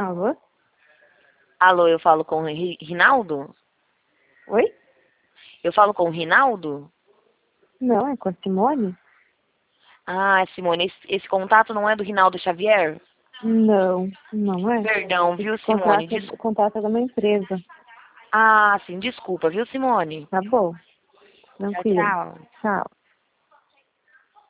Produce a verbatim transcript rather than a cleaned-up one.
Alô? Alô, eu falo com o Ri- Rinaldo? Oi? Eu falo com o Rinaldo? Não, é com a Simone? Ah, Simone, esse, esse contato não é do Rinaldo Xavier? Não, não é. Perdão, Esse viu, Simone? contrato, Des... o contrato é de uma empresa. Ah, sim, desculpa, viu, Simone? Tá bom, Tchau, tranquilo. tchau. Tchau.